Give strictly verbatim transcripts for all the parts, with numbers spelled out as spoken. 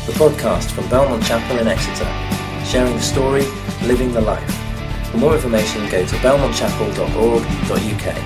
the podcast from Belmont Chapel in Exeter, sharing the story, living the life. For more information, go to belmont chapel dot org dot u k.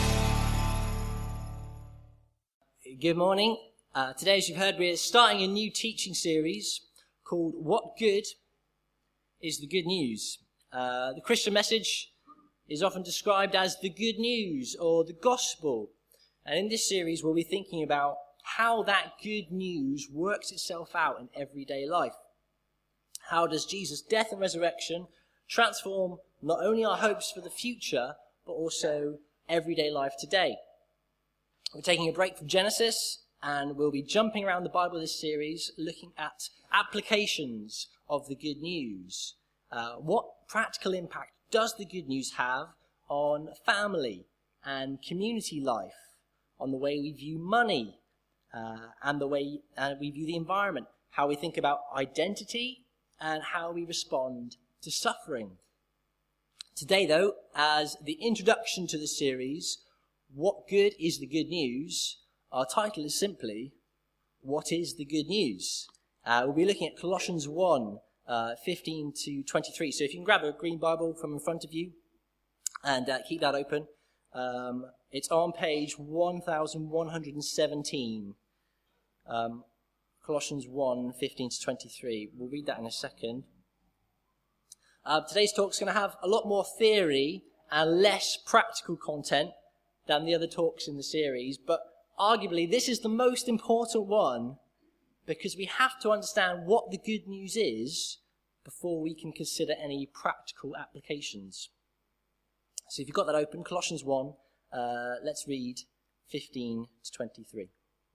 Good morning. Uh, today, as you've heard, we're starting a new teaching series called What Good is the Good News? Uh, the Christian message is often described as the good news or the gospel. And in this series, we'll be thinking about how that good news works itself out in everyday life. How does Jesus' death and resurrection transform not only our hopes for the future, but also everyday life today? We're taking a break from Genesis, and we'll be jumping around the Bible this series, looking at applications of the good news. Uh, what practical impact does the good news have on family and community life, on the way we view money, uh, and the way uh, we view the environment, how we think about identity, and how we respond to suffering? Today, though, as the introduction to the series, What Good is the Good News? Our title is simply, What is the Good News? Uh, we'll be looking at Colossians one, uh, fifteen to twenty-three. So if you can grab a green Bible from in front of you and uh, keep that open. Um, it's on page one thousand one hundred seventeen. Um, Colossians one, fifteen to twenty-three. We'll read that in a second. Uh, today's talk is going to have a lot more theory and less practical content than the other talks in the series, but arguably this is the most important one because we have to understand what the good news is before we can consider any practical applications. So if you've got that open, Colossians one, uh, let's read fifteen to twenty-three.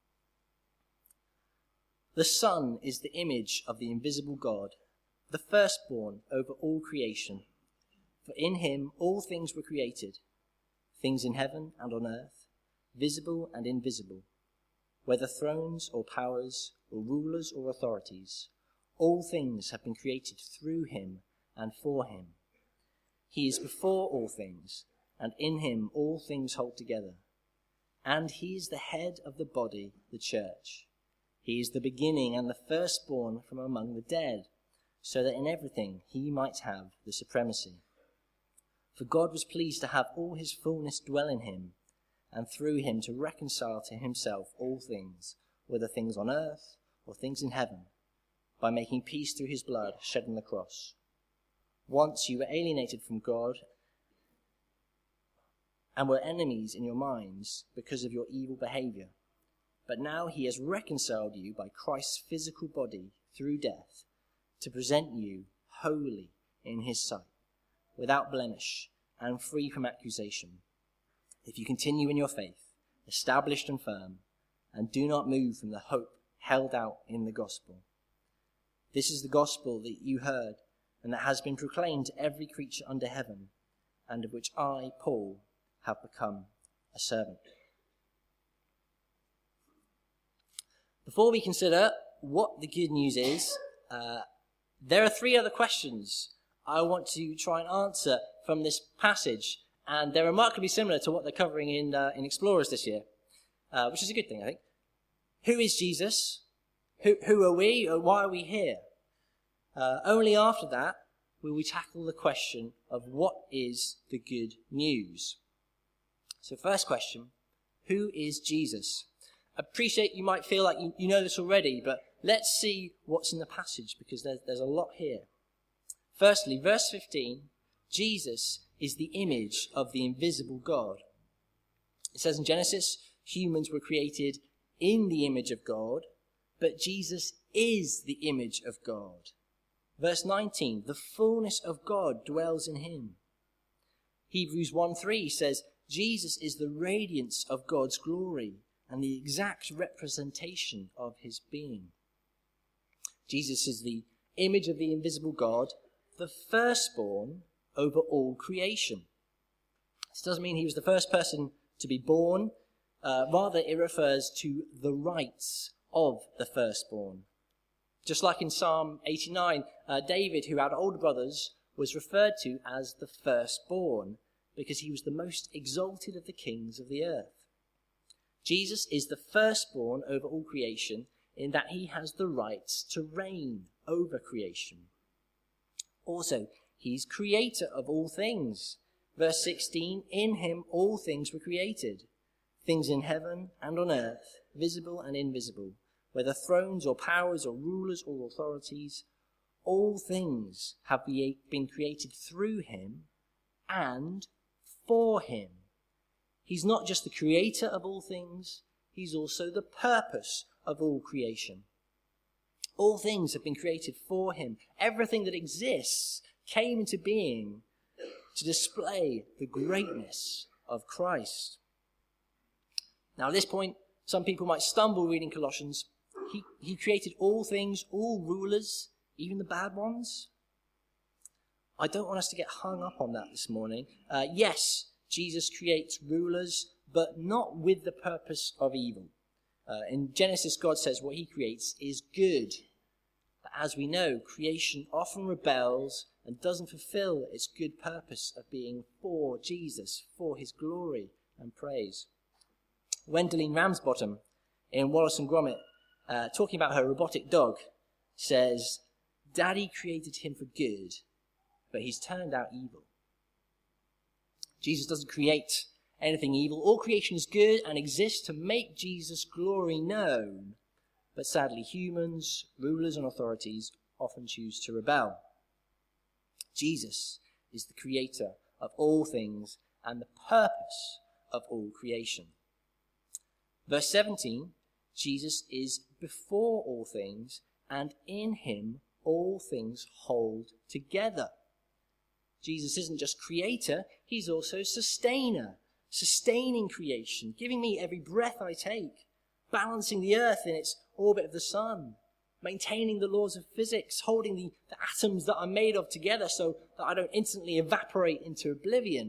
The Son is the image of the invisible God, the firstborn over all creation. For in him all things were created, things in heaven and on earth, visible and invisible, whether thrones or powers or rulers or authorities. All things have been created through him and for him. He is before all things, and in him all things hold together. And he is the head of the body, the church. He is the beginning and the firstborn from among the dead, so that in everything he might have the supremacy. For God was pleased to have all his fullness dwell in him, and through him to reconcile to himself all things, whether things on earth or things in heaven, by making peace through his blood shed on the cross. Once you were alienated from God and were enemies in your minds because of your evil behavior. But now he has reconciled you by Christ's physical body through death to present you holy in his sight, without blemish and free from accusation. If you continue in your faith, established and firm, and do not move from the hope held out in the gospel. This is the gospel that you heard and that has been proclaimed to every creature under heaven, and of which I, Paul, have become a servant. Before we consider what the good news is, uh, there are three other questions I want to try and answer from this passage, and they're remarkably similar to what they're covering in uh, in Explorers this year, uh, which is a good thing, I think. Who is Jesus? Who, who are we? Or why are we here? Uh, only after that will we tackle the question of what is the good news. So first question, who is Jesus? I appreciate you might feel like you, you know this already, but let's see what's in the passage because there's, there's a lot here. Firstly, verse fifteen, Jesus is the image of the invisible God. It says in Genesis, humans were created in the image of God, but Jesus is the image of God. Verse nineteen, the fullness of God dwells in him. Hebrews one three says, Jesus is the radiance of God's glory and the exact representation of his being. Jesus is the image of the invisible God, the firstborn over all creation. This doesn't mean he was the first person to be born. Uh, rather, it refers to the rights of the firstborn. Just like in Psalm eighty-nine, uh, David, who had older brothers, was referred to as the firstborn because he was the most exalted of the kings of the earth. Jesus is the firstborn over all creation in that he has the right to reign over creation. Also, he's creator of all things. Verse sixteen, in him all things were created, things in heaven and on earth, visible and invisible, whether thrones or powers or rulers or authorities. All things have been created through him and for him. He's not just the creator of all things, he's also the purpose of all creation. All things have been created for him. Everything that exists came into being to display the greatness of Christ. Now, at this point, some people might stumble reading Colossians. He, he created all things, all rulers, even the bad ones. I don't want us to get hung up on that this morning. Uh, yes, Jesus creates rulers, but not with the purpose of evil. Uh, in Genesis, God says what he creates is good. But as we know, creation often rebels and doesn't fulfill its good purpose of being for Jesus, for his glory and praise. Wendeline Ramsbottom in Wallace and Gromit, uh, talking about her robotic dog, says, Daddy created him for good, but he's turned out evil. Jesus doesn't create anything evil. All creation is good and exists to make Jesus' glory known. But sadly, humans, rulers and authorities often choose to rebel. Jesus is the creator of all things and the purpose of all creation. Verse seventeen, Jesus is before all things, and in him all things hold together. Jesus isn't just creator, he's also sustainer, sustaining creation, giving me every breath I take, balancing the earth in its orbit of the sun, maintaining the laws of physics, holding the, the atoms that I'm made of together so that I don't instantly evaporate into oblivion.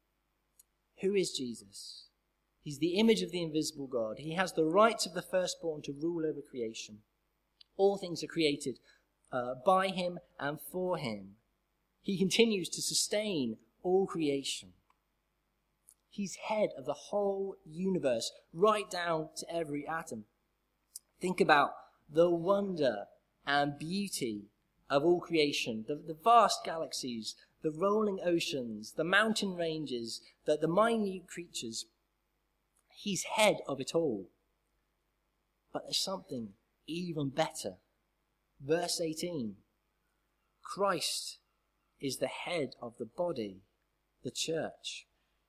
Who is Jesus? He's the image of the invisible God. He has the rights of the firstborn to rule over creation. All things are created uh, by him and for him. He continues to sustain all creation. He's head of the whole universe, right down to every atom. Think about the wonder and beauty of all creation, the, the vast galaxies, the rolling oceans, the mountain ranges, the, the minute creatures. He's head of it all. But there's something even better. Verse eighteen, Christ is the head of the body, the church.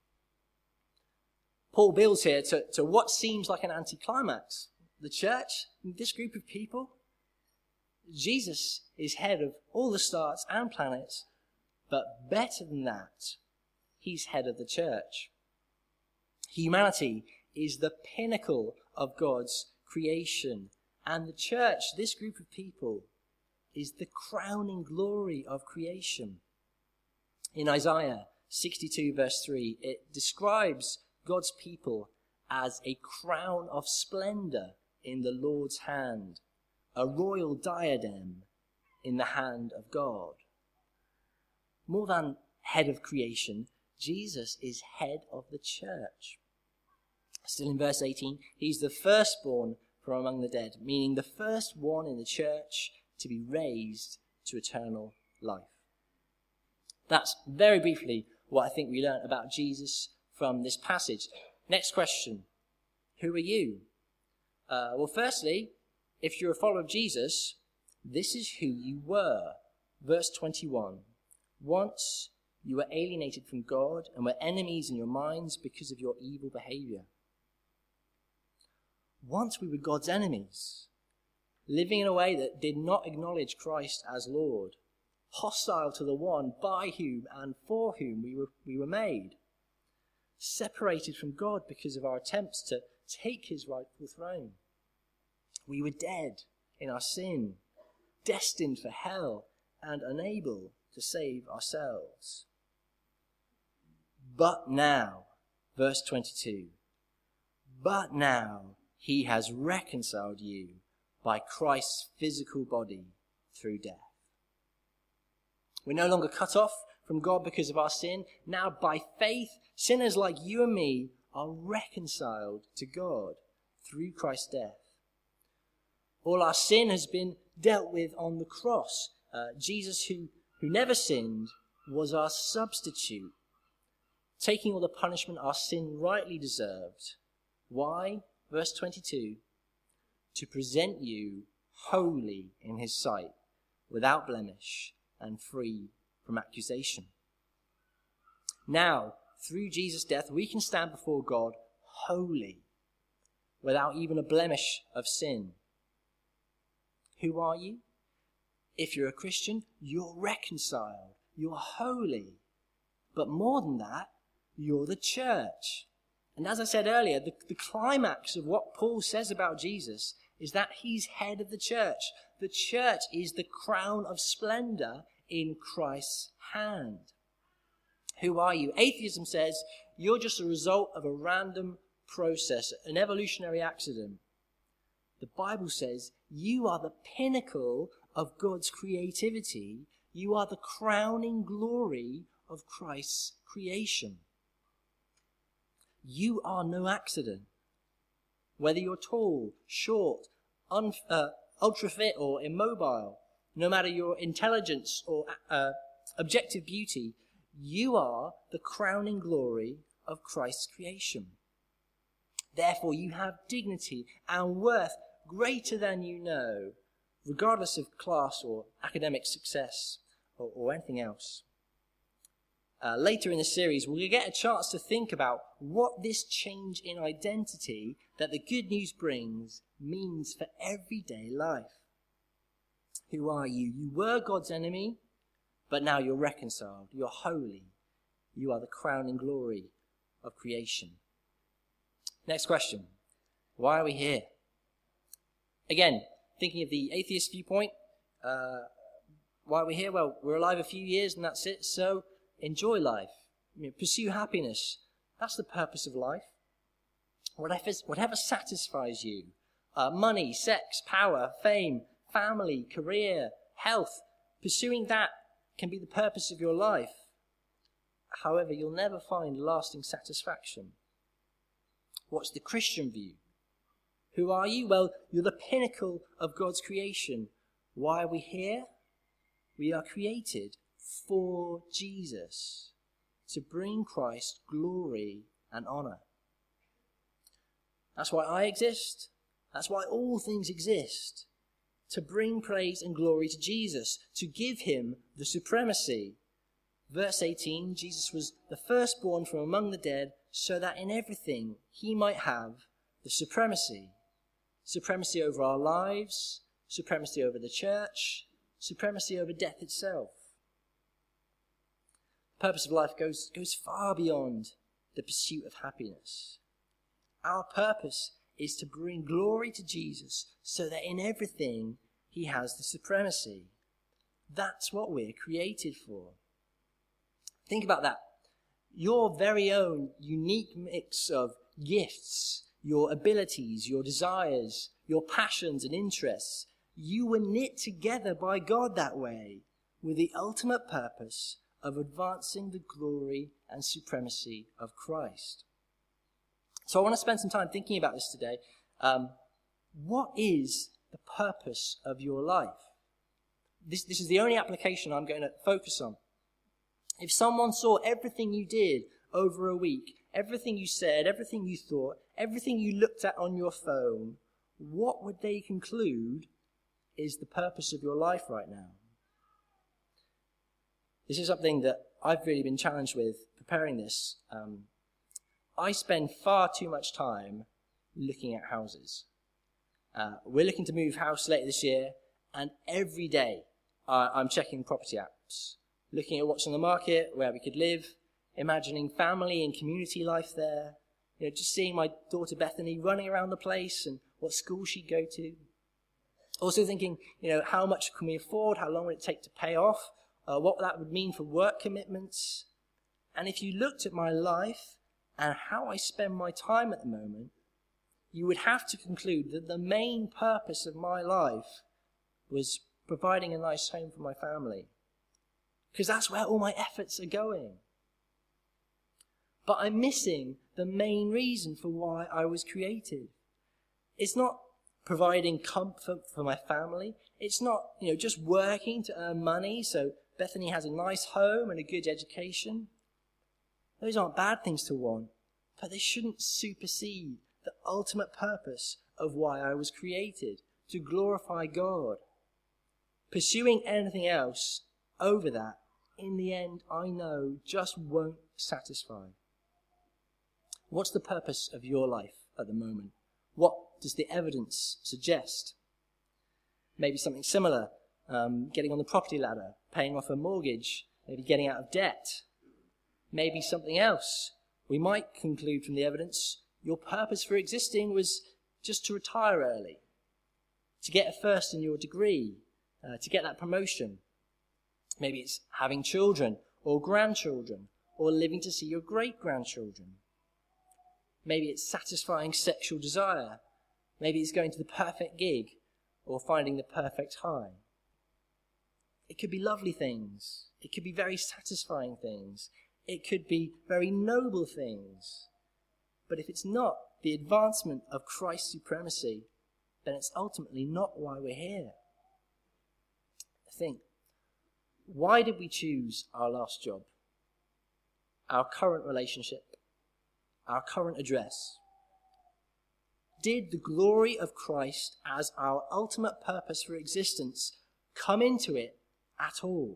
Paul builds here to, to what seems like an anticlimax. The church, this group of people, Jesus is head of all the stars and planets, but better than that, he's head of the church. Humanity is the pinnacle of God's creation, and the church, this group of people, is the crowning glory of creation. In Isaiah sixty-two verse three, it describes God's people as a crown of splendor in the Lord's hand, a royal diadem in the hand of God. More than head of creation, Jesus is head of the church. Still in verse eighteen, he's the firstborn from among the dead, meaning the first one in the church to be raised to eternal life. That's very briefly what I think we learn about Jesus from this passage. Next question. Who are you? Uh, well, firstly, if you're a follower of Jesus, this is who you were. Verse twenty-one. Once you were alienated from God and were enemies in your minds because of your evil behavior. Once we were God's enemies, living in a way that did not acknowledge Christ as Lord, hostile to the one by whom and for whom we were, we were made, separated from God because of our attempts to take his rightful throne. We were dead in our sin, destined for hell, and unable to save ourselves. But now, verse twenty-two, but now he has reconciled you by Christ's physical body through death. We're no longer cut off from God because of our sin. Now, by faith, sinners like you and me are reconciled to God through Christ's death. All our sin has been dealt with on the cross. Uh, Jesus, who, who never sinned, was our substitute, taking all the punishment our sin rightly deserved. Why? Verse twenty-two, to present you holy in his sight, without blemish and free from accusation. Now, through Jesus' death, we can stand before God holy, without even a blemish of sin. Who are you? If you're a Christian, you're reconciled, you're holy. But more than that, you're the church. And as I said earlier, the, the climax of what Paul says about Jesus is that he's head of the church. The church is the crown of splendor in Christ's hand. Who are you? Atheism says you're just a result of a random process, an evolutionary accident. The Bible says you are the pinnacle of God's creativity. You are the crowning glory of Christ's creation. You are no accident. Whether you're tall, short, un, uh, ultra fit or immobile, no matter your intelligence or uh, objective beauty, you are the crowning glory of Christ's creation. Therefore, you have dignity and worth greater than you know, regardless of class or academic success or, or anything else. Uh, later in the series, we'll get a chance to think about what this change in identity that the good news brings means for everyday life. Who are you? You were God's enemy, but now you're reconciled. You're holy. You are the crowning glory of creation. Next question. Why are we here? Again, thinking of the atheist viewpoint, uh, why are we here? Well, we're alive a few years and that's it. So enjoy life. You know, pursue happiness. That's the purpose of life. Whatever, whatever satisfies you. Uh, money, sex, power, fame, family, career, health. Pursuing that can be the purpose of your life. However, you'll never find lasting satisfaction. What's the Christian view? Who are you? Well, you're the pinnacle of God's creation. Why are we here? We are created for Jesus, to bring Christ glory and honor. That's why I exist. That's why all things exist. To bring praise and glory to Jesus, to give him the supremacy. Verse eighteen, Jesus was the firstborn from among the dead, so that in everything he might have the supremacy. Supremacy over our lives, supremacy over the church, supremacy over death itself. The purpose of life goes, goes far beyond the pursuit of happiness. Our purpose is to bring glory to Jesus so that in everything he has the supremacy. That's what we're created for. Think about that. Your very own unique mix of gifts, your abilities, your desires, your passions and interests, you were knit together by God that way with the ultimate purpose of advancing the glory and supremacy of Christ. So I want to spend some time thinking about this today. Um, what is the purpose of your life? This, this is the only application I'm going to focus on. If someone saw everything you did over a week, everything you said, everything you thought, everything you looked at on your phone, what would they conclude is the purpose of your life right now? This is something that I've really been challenged with preparing this. Um, I spend far too much time looking at houses. Uh, we're looking to move house later this year, and every day uh, I'm checking property apps, looking at what's on the market, where we could live, imagining family and community life there, you know, just seeing my daughter Bethany running around the place and what school she'd go to. Also thinking, you know, how much can we afford? How long would it take to pay off? Uh, what that would mean for work commitments. And if you looked at my life and how I spend my time at the moment, you would have to conclude that the main purpose of my life was providing a nice home for my family. Because that's where all my efforts are going. But I'm missing the main reason for why I was created. It's not providing comfort for my family. It's not, you know, just working to earn money so Bethany has a nice home and a good education. Those aren't bad things to want, but they shouldn't supersede the ultimate purpose of why I was created, to glorify God. Pursuing anything else over that, in the end, I know just won't satisfy. What's the purpose of your life at the moment? What does the evidence suggest? Maybe something similar, um, getting on the property ladder, paying off a mortgage, maybe getting out of debt. Maybe something else. We might conclude from the evidence, your purpose for existing was just to retire early, to get a first in your degree, uh, to get that promotion. Maybe it's having children or grandchildren, or living to see your great-grandchildren. Maybe it's satisfying sexual desire. Maybe it's going to the perfect gig or finding the perfect high. It could be lovely things. It could be very satisfying things. It could be very noble things. But if it's not the advancement of Christ's supremacy, then it's ultimately not why we're here. Think, why did we choose our last job, our current relationship, our current address? Did the glory of Christ as our ultimate purpose for existence come into it at all?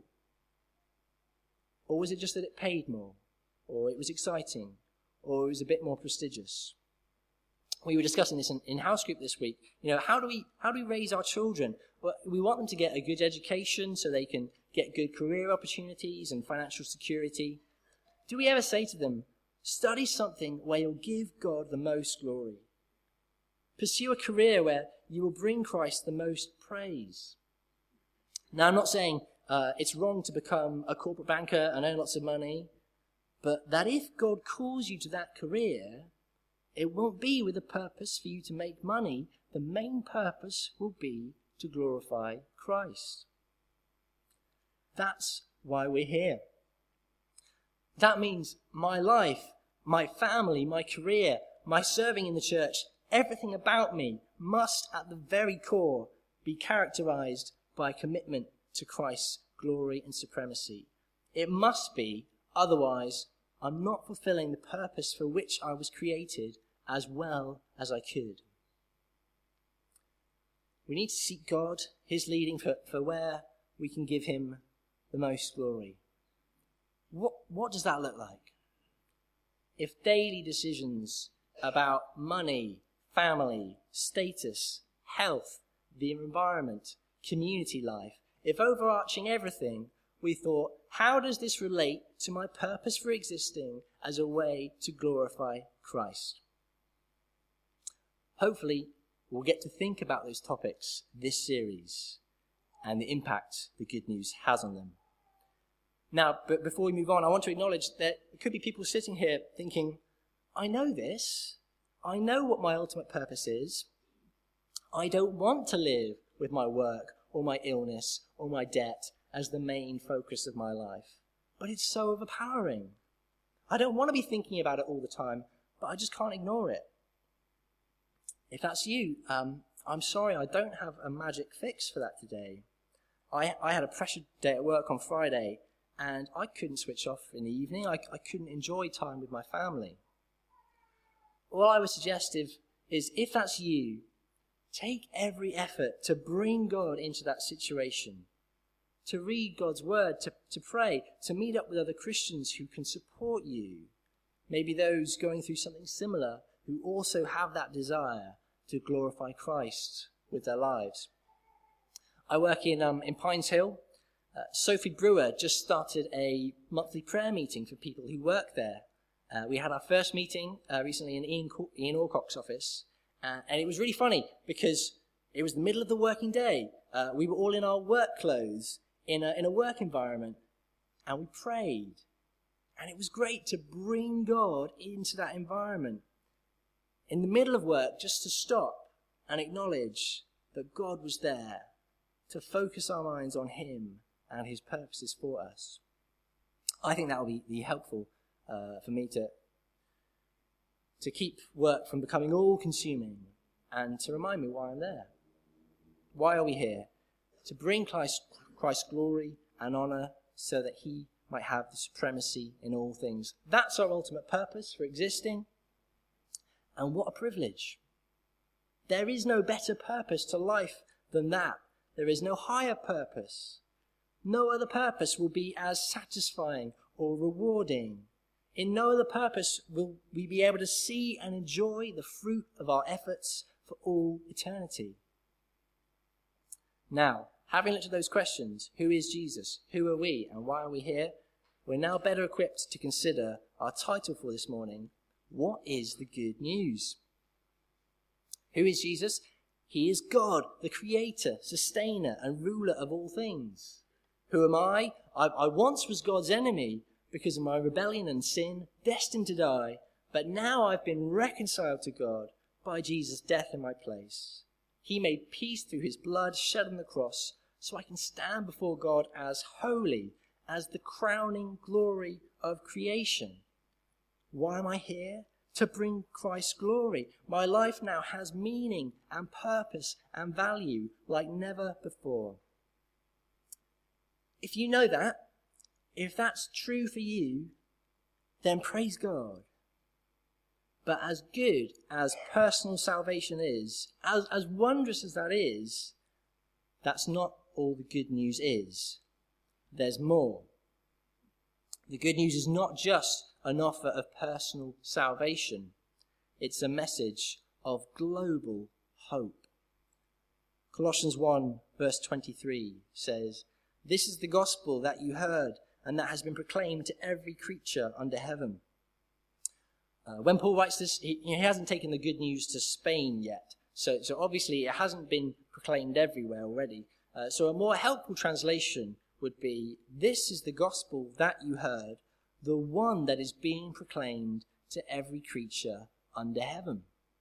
Or was it just that it paid more, or it was exciting, or it was a bit more prestigious? We were discussing this in, in house group this week. You know, how do we how do we raise our children? Well, we want them to get a good education so they can get good career opportunities and financial security. Do we ever say to them, study something where you'll give God the most glory? Pursue a career where you will bring Christ the most praise. Now, I'm not saying uh, it's wrong to become a corporate banker and earn lots of money, but that if God calls you to that career, it won't be with a purpose for you to make money. The main purpose will be to glorify Christ. That's why we're here. That means my life, my family, my career, my serving in the church, everything about me must at the very core be characterized by commitment to Christ's glory and supremacy. It must be, otherwise I'm not fulfilling the purpose for which I was created as well as I could. We need to seek God, his leading for, for where we can give him the most glory. What, what does that look like? If daily decisions about money, family, status, health, the environment, community life, if overarching everything, we thought, how does this relate to my purpose for existing as a way to glorify Christ? Hopefully, we'll get to think about those topics this series and the impact the good news has on them. Now, but before we move on, I want to acknowledge that there could be people sitting here thinking, I know this. I know what my ultimate purpose is. I don't want to live with my work or my illness or my debt as the main focus of my life. But it's so overpowering. I don't want to be thinking about it all the time, but I just can't ignore it. If that's you, um, I'm sorry, I don't have a magic fix for that today. I, I had a pressured day at work on Friday, and I couldn't switch off in the evening. I, I couldn't enjoy time with my family. All I would suggest if, is, if that's you, take every effort to bring God into that situation, to read God's word, to, to pray, to meet up with other Christians who can support you, maybe those going through something similar who also have that desire to glorify Christ with their lives. I work in um, in Pines Hill. Uh, Sophie Brewer just started a monthly prayer meeting for people who work there. Uh, we had our first meeting uh, recently in Ian, Ian Alcock's office, uh, and it was really funny because it was the middle of the working day. Uh, we were all in our work clothes in a, in a work environment, and we prayed. And it was great to bring God into that environment. In the middle of work, just to stop and acknowledge that God was there, to focus our minds on him and his purposes for us. I think that will be, be helpful uh, for me to, to keep work from becoming all-consuming and to remind me why I'm there. Why are we here? To bring Christ, Christ's glory and honour so that he might have the supremacy in all things. That's our ultimate purpose for existing. And what a privilege. There is no better purpose to life than that. There is no higher purpose. No other purpose will be as satisfying or rewarding. In no other purpose will we be able to see and enjoy the fruit of our efforts for all eternity. Now, having looked at those questions, who is Jesus? Who are we? And why are we here? We're now better equipped to consider our title for this morning. What is the good news? Who is Jesus? He is God, the creator, sustainer, and ruler of all things. Who am I? I, I once was God's enemy because of my rebellion and sin, destined to die. But now I've been reconciled to God by Jesus' death in my place. He made peace through his blood shed on the cross, so I can stand before God as holy, as the crowning glory of creation. Why am I here? To bring Christ's glory. My life now has meaning and purpose and value like never before. If you know that, if that's true for you, then praise God. But as good as personal salvation is, as, as wondrous as that is, that's not all the good news is. There's more. The good news is not just an offer of personal salvation. It's a message of global hope. Colossians one verse twenty-three says, "This is the gospel that you heard and that has been proclaimed to every creature under heaven." Uh, when Paul writes this, he, he hasn't taken the good news to Spain yet. So, so obviously it hasn't been proclaimed everywhere already. Uh, so a more helpful translation would be, "This is the gospel that you heard, the one that is being proclaimed to every creature under heaven."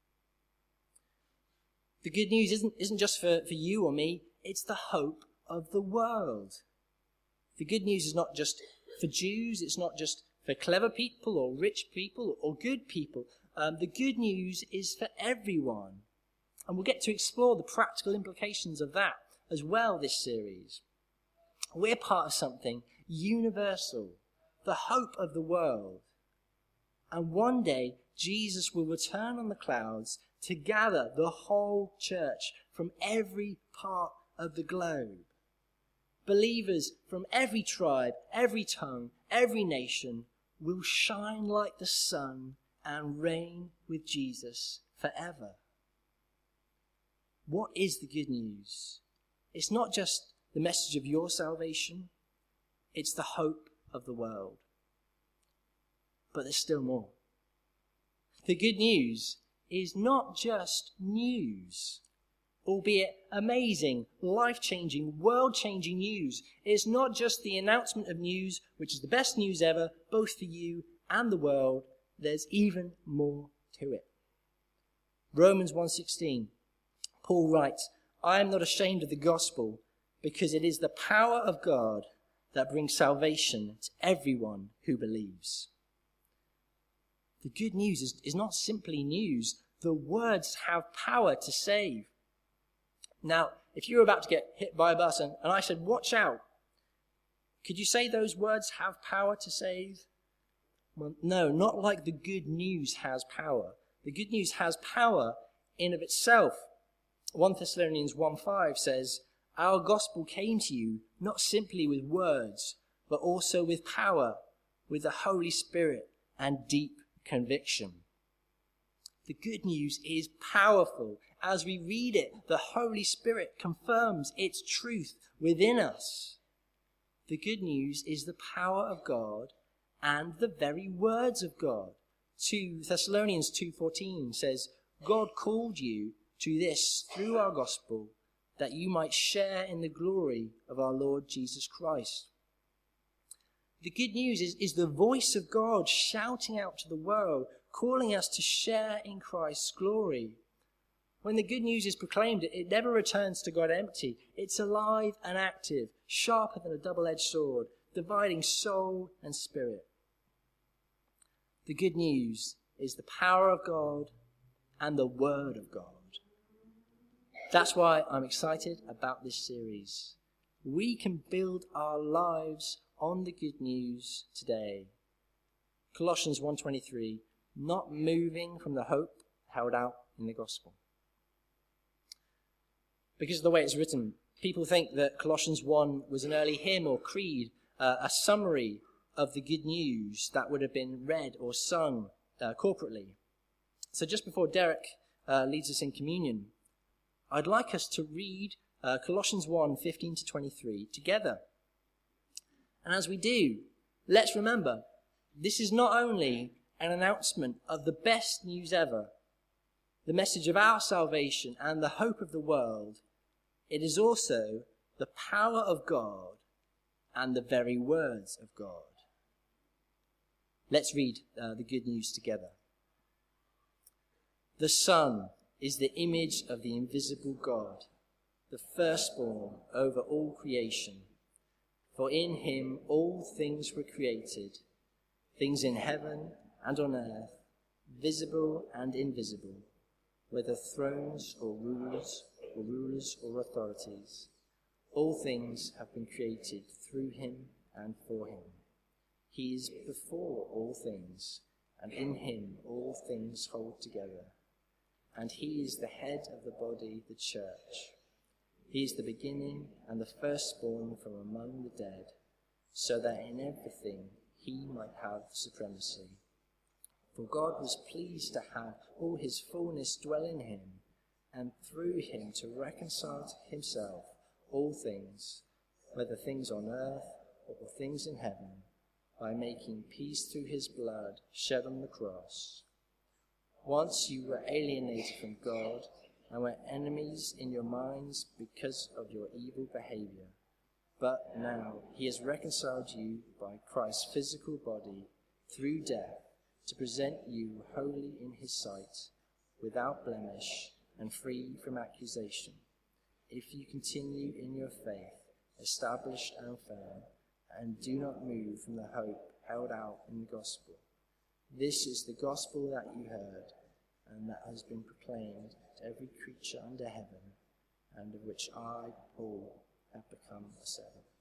The good news isn't, isn't just for, for you or me, it's the hope of the world. The good news is not just for Jews, it's not just for clever people or rich people or good people. Um, the good news is for everyone. And we'll get to explore the practical implications of that as well this series. We're part of something universal, the hope of the world. And one day, Jesus will return on the clouds to gather the whole church from every part of the globe. Believers from every tribe, every tongue, every nation will shine like the sun and reign with Jesus forever. What is the good news? It's not just the message of your salvation, it's the hope of the world. But there's still more. The good news is not just news, albeit amazing, life-changing, world-changing news. It's not just the announcement of news, which is the best news ever, both for you and the world. There's even more to it. Romans one sixteen, Paul writes, "I am not ashamed of the gospel, because it is the power of God that brings salvation to everyone who believes." The good news is, is not simply news. The words have power to save. Now, if you were about to get hit by a bus and, and I said, "Watch out," could you say those words have power to save? Well, no, not like the good news has power. The good news has power in of itself. First Thessalonians one five says, "Our gospel came to you not simply with words, but also with power, with the Holy Spirit and deep conviction." The good news is powerful. As we read it, the Holy Spirit confirms its truth within us. The good news is the power of God and the very words of God. Second Thessalonians two fourteen says, "God called you to this through our gospel, that you might share in the glory of our Lord Jesus Christ." The good news is, is the voice of God shouting out to the world, calling us to share in Christ's glory. When the good news is proclaimed, it never returns to God empty. It's alive and active, sharper than a double-edged sword, dividing soul and spirit. The good news is the power of God and the word of God. That's why I'm excited about this series. We can build our lives on the good news today. Colossians one twenty-three, not moving from the hope held out in the gospel. Because of the way it's written, people think that Colossians one was an early hymn or creed, uh, a summary of the good news that would have been read or sung uh, corporately. So just before Derek uh, leads us in communion, I'd like us to read uh, Colossians one fifteen to twenty-three together. And as we do, let's remember, this is not only an announcement of the best news ever, the message of our salvation and the hope of the world, it is also the power of God and the very words of God. Let's read uh, the good news together. The Son is the image of the invisible God, the firstborn over all creation. For in him all things were created, things in heaven and on earth, visible and invisible, whether thrones or rulers or rulers or authorities. All things have been created through him and for him. He is before all things, and in him all things hold together. And he is the head of the body, the church. He is the beginning and the firstborn from among the dead, so that in everything he might have supremacy. For God was pleased to have all his fullness dwell in him, and through him to reconcile to himself all things, whether things on earth or things in heaven, by making peace through his blood shed on the cross. Once you were alienated from God and were enemies in your minds because of your evil behavior. But now he has reconciled you by Christ's physical body through death to present you holy in his sight, without blemish and free from accusation, if you continue in your faith, established and firm, and do not move from the hope held out in the gospel. This is the gospel that you heard, and that has been proclaimed to every creature under heaven, and of which I, Paul, have become a servant.